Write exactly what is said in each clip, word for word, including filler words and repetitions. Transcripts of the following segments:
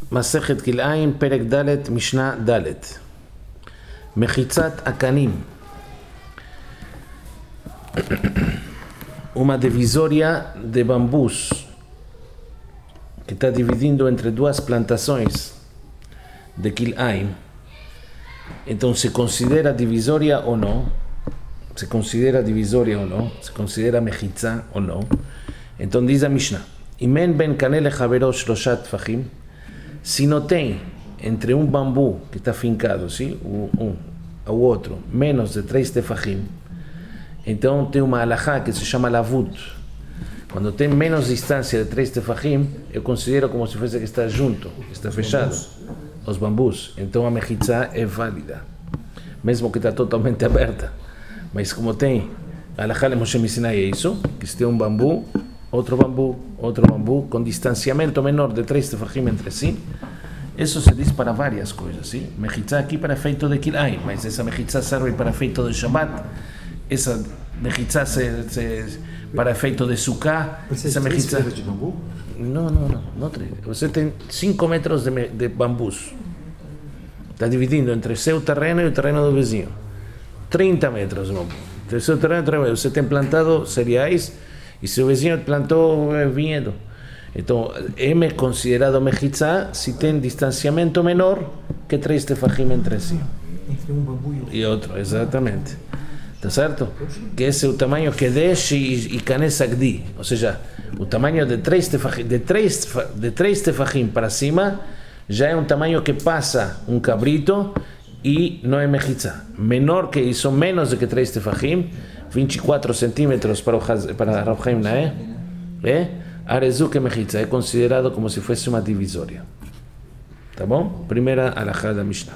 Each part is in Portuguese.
Masechet Kil'aim, Perek Dalet, Mishnah Dalet. Mechitzat Akanim. Uma divisória de bambus que está dividindo entre duas plantações de Kil'aim. Então, se considera divisória ou não? Se considera divisória ou não? Se considera mechitzá ou não? Então, diz a Mishnah: Imen ben kaneh lechavero shloshat tfachim. Se não tem entre um bambu que está fincado, sim, o um ao outro, menos de três tefachim, então tem uma alahá que se chama lavut. Quando tem menos distância de três tefachim, eu considero como se fosse que está junto, está fechado, os bambus. Então a mechitzá é válida, mesmo que está totalmente aberta. Mas como tem, a alahá de Moshe Sinai é isso, que se tem um bambu, outro bambu, outro bambu, com distanciamento menor de três tefachim entre si, isso se diz para várias coisas, sim? Mechitzá aqui para efeito de Kil'aim, mas essa mechitzá serve para efeito de Shabbat, essa mechitzá se, se, para efeito de Sukkah, essa mechitzá... de bambu? Não, não, não, não três. Você tem cinco metros de, de bambus, está dividindo entre seu terreno e o terreno do vizinho, trinta metros de bambu, entre seu terreno e o terreno, você tem plantado cereais e seu vizinho plantou vinhedo. Então, é considerado mechitzá se tem distanciamento menor que três tefachim entre si. Entre um bambu e outro. E outro, exatamente. Está certo? Que esse é o tamanho Kedesh e, e Kaneh Sagdi. Ou seja, o tamanho de três tefachim, de três, de três tefachim para cima, já é um tamanho que passa um cabrito e não é mechitzá. Menor que isso, menos do que três tefachim, vinte e quatro centímetros para o para Rav Chaim Naeh, é? Arezu que mechitzá é considerado como se fosse uma divisória. Tá bom? Primeira alahá da Mishnah.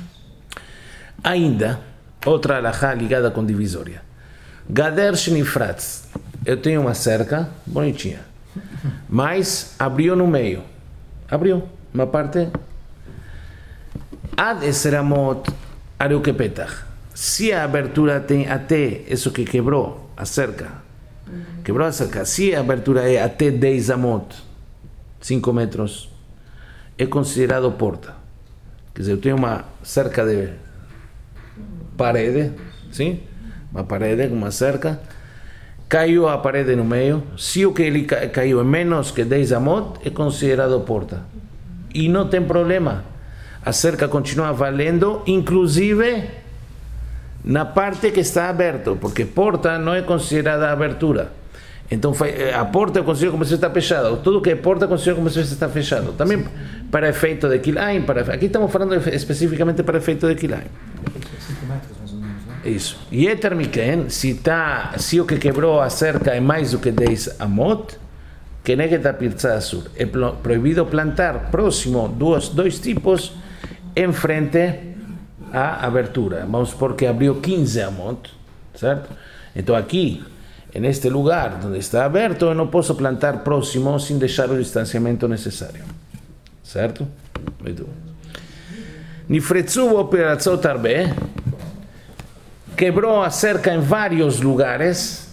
Ainda, outra alahá ligada com divisória. Gader shnifratz. Eu tenho uma cerca bonitinha, mas abriu no meio. Abriu uma parte. Ad esramot arukepetach. Se a abertura tem até isso que quebrou a cerca, quebrou a cerca, se a abertura é até dez amot, cinco metros, é considerado porta. Quer dizer, eu tenho uma cerca de parede, sim? Uma parede com uma cerca, caiu a parede no meio, se o que ele caiu é menos que dez amot, é considerado porta. E não tem problema, a cerca continua valendo, inclusive na parte que está aberto, porque porta não é considerada abertura. Então a porta eu considero como se está fechada. Tudo que é porta eu considero como se está fechado. Também para efeito de Kil'aim, para aqui estamos falando especificamente para efeito de Kil'aim. cinco metros mais ou menos, né? Isso. E etermiken, se tá, se o que quebrou a cerca é mais do que dez amot, que negeta pirza azul. É proibido plantar próximo dois dois tipos em frente a abertura. Vamos supor que abriu quinze amot, certo? Então aqui, neste lugar onde está aberto, eu não posso plantar próximo sem deixar o distanciamento necessário, certo? Muito bom. Nifretzu operatzot arbe, quebrou a cerca em vários lugares,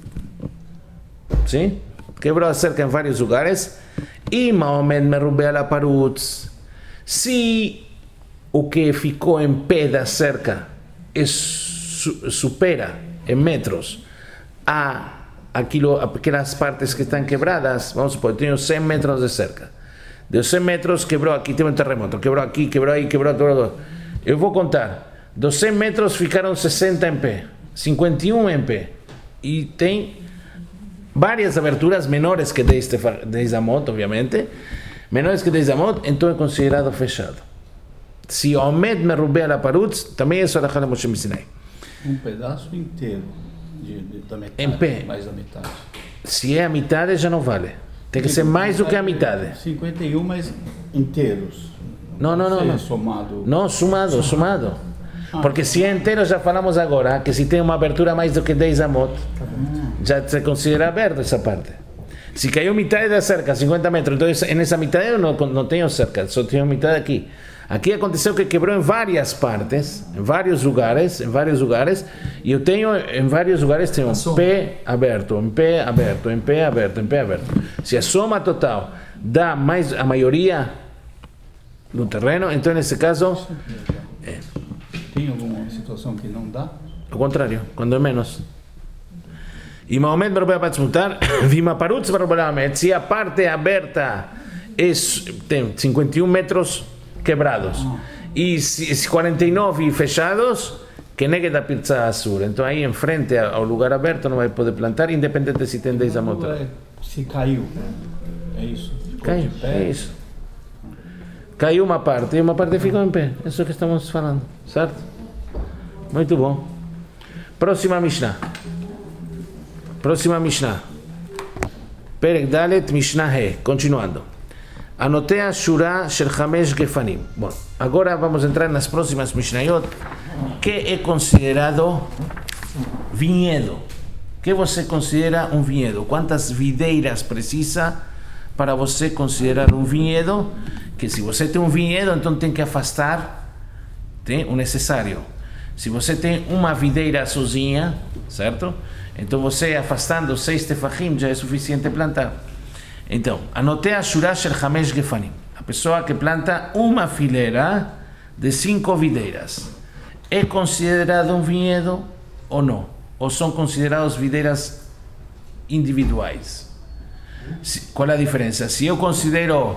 sim? Quebrou a cerca em vários lugares, e Maomed merube ala parutz, se o que ficou em pé da cerca é, su, supera em metros a aquilo, aquelas partes que estão quebradas, vamos supor, tenho cem metros de cerca. De cem metros quebrou aqui, tem um terremoto, quebrou aqui, quebrou aí, quebrou todo. Eu vou contar, dos cem metros ficaram sessenta em pé, cinquenta e um em pé. E tem várias aberturas menores que dez amot, obviamente, menores que dez amot, então é considerado fechado. Se Omed merube ala parutz, também é só a Moshe Sinai. Um pedaço inteiro de, de, da metade, em pé. Mais da metade. Se é a metade, já não vale. Tem que ser mais do que a metade. cinquenta e um, mas inteiros. Não, não, não. não. Somado. Não, sumado, sumado. Porque se é inteiro, já falamos agora, que se tem uma abertura mais do que dez amot, já se considera aberta essa parte. Se caiu metade da cerca, cinquenta metros, então nessa metade eu não, não tenho cerca, só tenho metade aqui. Aqui aconteceu que quebrou em várias partes, em vários lugares, em vários lugares, e eu tenho em vários lugares tenho um pé aberto, um pé aberto, um pé aberto, um pé aberto. Se a soma total dá mais a maioria no terreno. Então, nesse caso, é, Tem alguma situação que não dá? ao contrário, quando é menos. E Mahomet Barbeia para desmutar, Vima Parutz Barbeia, se a parte aberta é, tem cinquenta e um metros quebrados e quarenta e nove fechados, que negue da pizza azul. Então, aí em frente ao lugar aberto não vai poder plantar, independente se tem dez amot. Se caiu, é isso? Caiu, é isso. Caiu uma parte e uma parte ficou em pé. É isso que estamos falando, certo? Muito bom. Próxima Mishnah. Próxima Mishnah. Perek Dalet Mishnah He. Continuando. Anotei a Shura Shel Hamesh Gefanim. Bom, agora vamos entrar nas próximas Mishnayot. Que é considerado vinhedo? Que você considera um vinhedo? Quantas videiras precisa para você considerar um vinhedo? Que se você tem um vinhedo, então tem que afastar, tem o necessário. Se você tem uma videira sozinha, certo? Então você afastando seis tefachim já é suficiente plantar. Então, anotei a Shura Shel Hamesh Gefanim. A pessoa que planta uma fileira de cinco videiras. É considerado um vinhedo ou não? Ou são considerados videiras individuais? Qual é a diferença? Se eu considero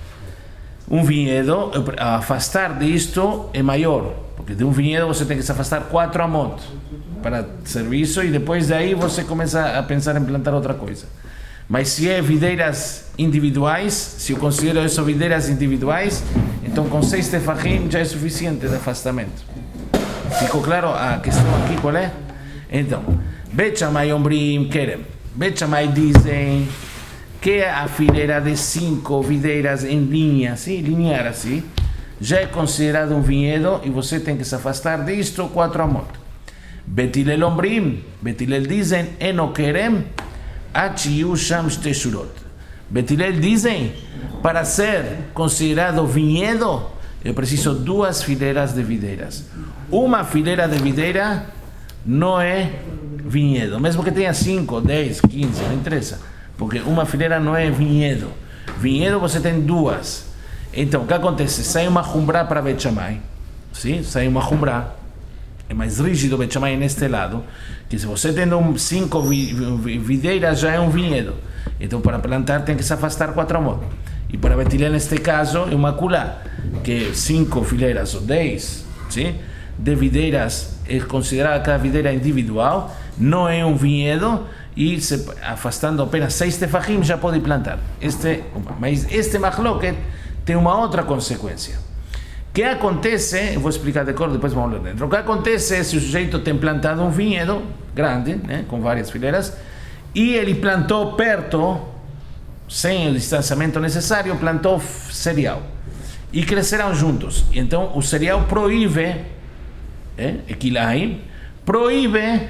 um vinhedo, afastar disto é maior, porque de um vinhedo você tem que se afastar quatro amot para serviço e depois daí você começa a pensar em plantar outra coisa. Mas se é videiras individuais, se eu considero essas videiras individuais, então com seis tefachim já é suficiente de afastamento. Ficou claro a questão aqui qual é? Então, Bet Shammai Ombrim Kerem. Bet Shammai dizem que a fileira de cinco videiras em linha, assim, linear assim, já é considerado um vinhedo e você tem que se afastar disto quatro amot. Bet Hillel Ombrim, Bet Hillel dizem Eno Kerem Achiyu Sham Shte Shurot. Bet Hillel dizem para ser considerado vinhedo eu preciso duas fileiras de videiras. Uma fileira de videira não é vinhedo, mesmo que tenha cinco, dez, quinze, não interessa, porque uma fileira não é vinhedo. Vinhedo você tem duas. Então, o que acontece? Sai uma jumbra para Bet Shammai, sim? Sai uma jumbra, é mais rígido Bet Shammai neste lado, que se você tem um, cinco videiras já é um vinhedo. Então, para plantar tem que se afastar quatro amot. E para Bet Hillel, neste caso, é uma culá, que cinco fileiras ou dez, sim? De videiras é considerada cada videira individual, não é um vinhedo, e se, afastando apenas seis tefachim já pode plantar. Este, mas este machloket tem uma outra consequência. O que acontece, eu vou explicar de cor, depois vamos ler dentro. O que acontece é se o sujeito tem plantado um vinhedo grande, né, com várias fileiras, e ele plantou perto, sem o distanciamento necessário, plantou cereal. E cresceram juntos. E então o cereal proíbe, é, Equilaim, proíbe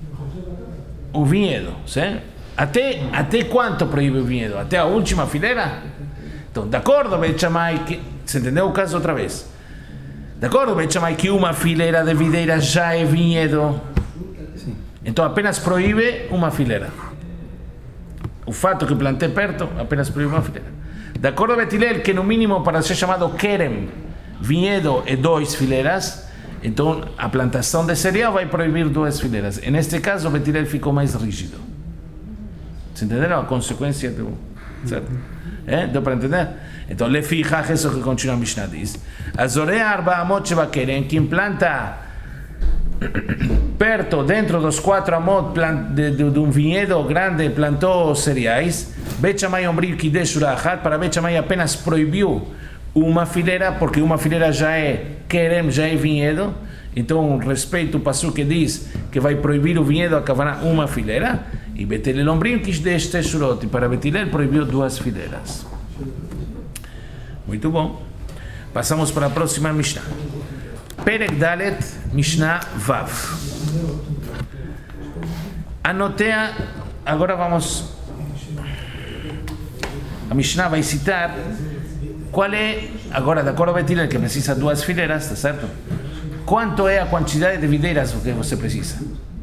o vinhedo. Certo? Até, até quanto proíbe o vinhedo? Até a última fileira? Então, de acordo, Bet Shammai, que, você entendeu o caso outra vez? De acordo, Bet Shammai, que uma fileira de videira já é vinhedo. Sim. Então apenas proíbe uma fileira. O fato que plantei perto apenas proíbe uma fileira. De acordo a Bet Hillel, que no mínimo para ser chamado Kerem, vinhedo é duas fileiras, então a plantação de cereal vai proibir duas fileiras. Neste caso, Bet Hillel ficou mais rígido. Se entenderam a consequência do... Certo? É? Deu para entender? Então, Lefi Hach, isso que continua a Mishnah diz. Azorea arba amot sheba Kerem, quem planta perto, dentro dos quatro amot de, de, de um vinhedo grande, plantou cereais. Bet Shammai Ombrim Kidei Shura Achat, para Bet Shammai apenas proibiu uma fileira, porque uma fileira já é Kerem, já é vinhedo. Então, respeito o passo que diz que vai proibir o vinhedo, acabará uma fileira. E Bet Hillel Ombrim Kidei Shte Shurot, e para Bet Hillel proibiu duas fileiras. Muito bom. Passamos para a próxima Mishnah. Perek Dalet, Mishnah Vav. Anotei, agora vamos... A Mishnah vai citar qual é, agora de acordo a Bet Hillel, que precisa duas fileiras, está certo? Quanto é a quantidade de videiras que você precisa?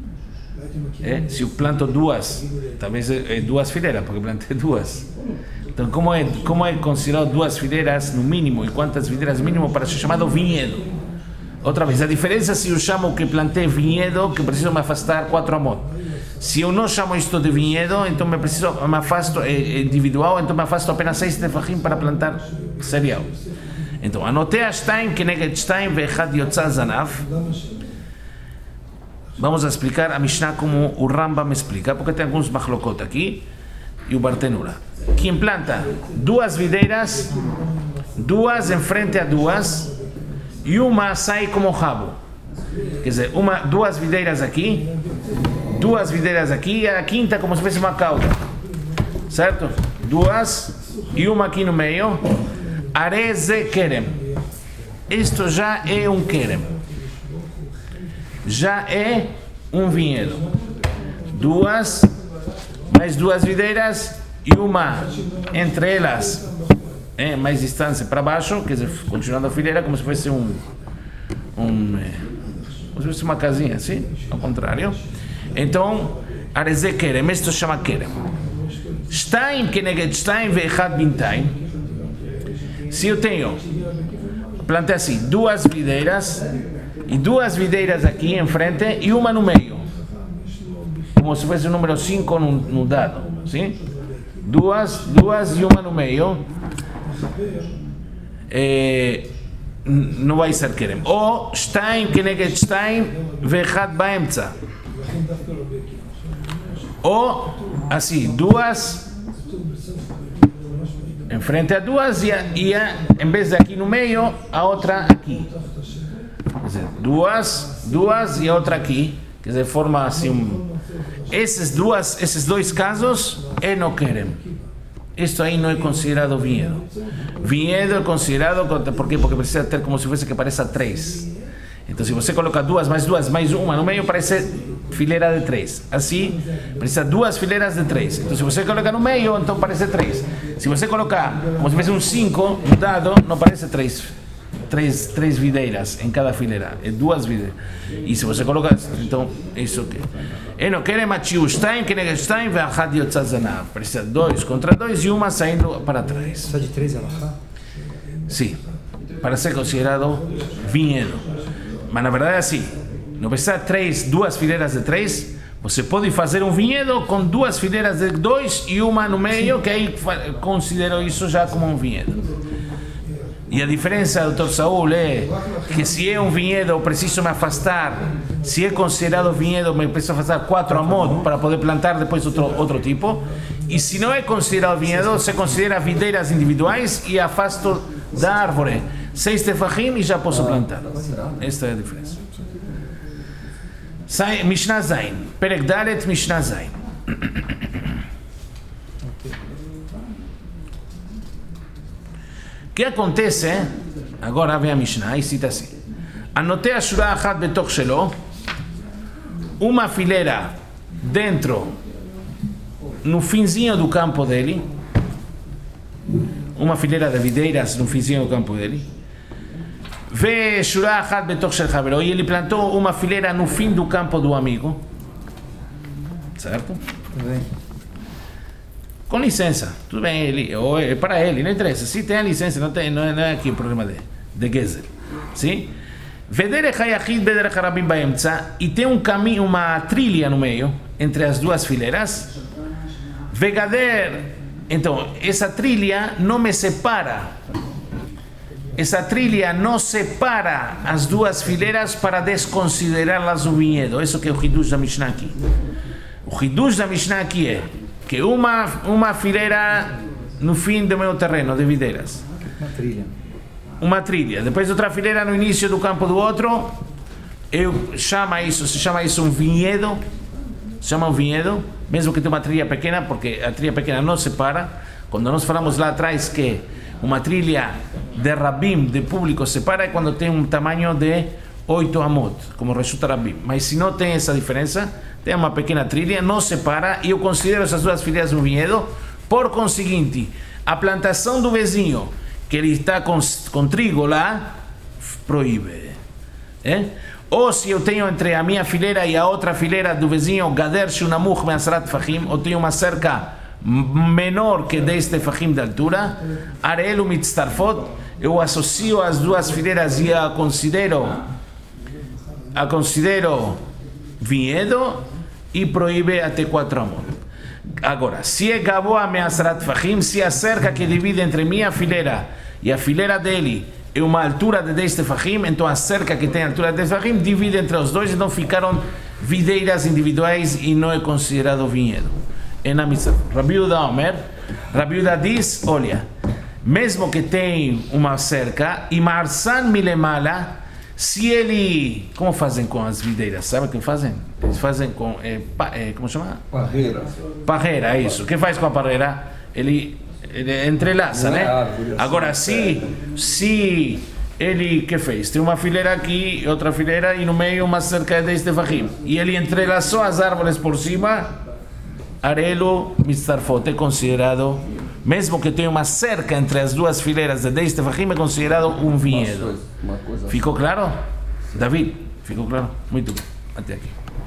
É? Se eu planto duas, talvez é duas fileiras, porque plantei duas. Então, como é, como é considerado duas fileiras no mínimo e quantas fileiras no mínimo para ser chamado vinhedo? Outra vez, a diferença se eu chamo que plantei vinhedo, que preciso me afastar quatro amot. Se eu não chamo isto de vinhedo, então me preciso, me afasto é, individual, então me afasto apenas seis tefachim para plantar cereal. Então, anotei a Stein, Keneged Stein, Ve'echad Yotzá Zanav. Vamos a explicar a Mishnah como o Rambam explica, porque tem alguns machlokot aqui, e o Bartenura. Quem planta duas videiras, duas em frente a duas, e uma sai como rabo. Quer dizer, uma, duas videiras aqui, duas videiras aqui, e a quinta como se fosse uma cauda. Certo? Duas, e uma aqui no meio. Areze kerem. Isto já é um kerem. Já é um vinhedo. Duas, mais duas videiras e uma entre elas, é, mais distância para baixo, quer dizer, continuando a fileira como se fosse um, um como se fosse uma casinha, assim, ao contrário. Então, areze kerem, isto chama kerem. Stein keneged stein ve'echad bintaim. Se eu tenho, plantei assim, duas videiras, e duas videiras aqui em frente e uma no meio, como se fosse o número cinco no, no dado, sim? Duas, duas e uma no meio, é, não vai ser kerem. Ou Stein keneged Stein ve'echad ba'emtza. Ou assim, duas em frente a duas e, a, e a, em vez de aqui no meio, a outra aqui. Quer dizer, duas, duas e a outra aqui. Quer dizer, forma assim um... Esses, duas, esses dois casos, é no kerem. Isto aí não é considerado vinhedo. Vinhedo é considerado, por quê? Porque precisa ter como se fosse que pareça três. Então, se você coloca duas, mais duas, mais uma no meio, parece fileira de três. Assim, precisa duas fileiras de três. Então, se você coloca no meio, então parece três. Se você colocar como se fosse um cinco no dado, não parece três. Três, três videiras em cada fileira. É duas videiras. E se você coloca, então, isso aqui. E não querem machiu stein, que nega stein, ve'achad yotzá zanav. Precisa dois contra dois e uma saindo para trás. Precisa de três alahá? Sim. Para ser considerado vinhedo. Mas na verdade é assim, não precisa três, duas fileiras de três, você pode fazer um vinhedo com duas fileiras de dois e uma no meio, que aí considero isso já como um vinhedo. E a diferença, doutor Saúl, é que se é um vinhedo, eu preciso me afastar, se é considerado vinhedo, me preciso afastar quatro amot para poder plantar depois outro, outro tipo, e se não é considerado vinhedo, se considera videiras individuais e afasto da árvore seis tefachim e já posso plantar. Esta é a diferença. Mishnah Zain, Perek Dalet, Mishnah Zain. O que acontece? Agora vem a Mishnah e cita assim: Anotei a shura achat betoch shelo, uma fileira dentro, no finzinho do campo dele, uma fileira de videiras no finzinho do campo dele. Ve shura achat betoch shel havero, e ele plantou uma fileira no fim do campo do amigo, certo? Com licença, tudo bem, ele, ou é para ele, não interessa. Se tem a licença, não, tem, não, é, não é aqui o problema de, de Gezer. Sim? E tem um caminho, uma trilha no meio, entre as duas fileiras. Vegader, então, essa trilha não me separa. Essa trilha não separa as duas fileiras para desconsiderá-las um vinhedo. Isso que é o Hidush da Mishnah aqui. O Hidush da Mishnah aqui é que uma, uma fileira no fim do meu terreno de videiras. Uma trilha. Uma trilha. Depois outra fileira no início do campo do outro. Eu chama isso, se chama isso um vinhedo. Se chama um vinhedo, mesmo que tenha uma trilha pequena, porque a trilha pequena não separa. Quando nós falamos lá atrás que uma trilha de Rabim, de público, separa, é quando tem um tamanho de oito amot, como resulta Rabim. Mas se não tem essa diferença, tem uma pequena trilha, não separa, e eu considero essas duas fileiras um vinhedo. Por conseguinte, a plantação do vizinho, que ele está com, com trigo lá, proíbe. É? Ou se eu tenho entre a minha fileira e a outra fileira do vizinho, Gader Shunamuch Me'asrat Fahim, ou tenho uma cerca menor que dez tefachim de altura, arelu mitztarfot, eu associo as duas fileiras e a considero, a considero vinhedo e proíbe até quatro amot. Agora, se é gaboa me'asrat tefachim, se a cerca que divide entre minha fileira e a fileira dele é uma altura de dez tefachim, então a cerca que tem a altura de dez tefachim divide entre os dois, então ficaram videiras individuais e não é considerado vinhedo. É na mitzvah. Rabi Yehuda Omer, Rabi Yehuda diz, olha, mesmo que tem uma cerca, e marsan milemala, se ele, como fazem com as videiras, sabe o que fazem? Eles fazem com, é, pa, é, como chama? Parreira. Parreira, é isso. O que faz com a parreira? Ele, ele entrelaça, né? Agora, se, se ele, que fez? Tem uma fileira aqui, outra fileira, e no meio uma cerca de dez tefachim, e ele entrelaçou as árvores por cima, arelo mitzarfot é considerado, mesmo que tenha uma cerca entre as duas fileiras de dez tefachim, é considerado um vinhedo. Ficou claro? David, ficou claro? Muito bem. Até aqui.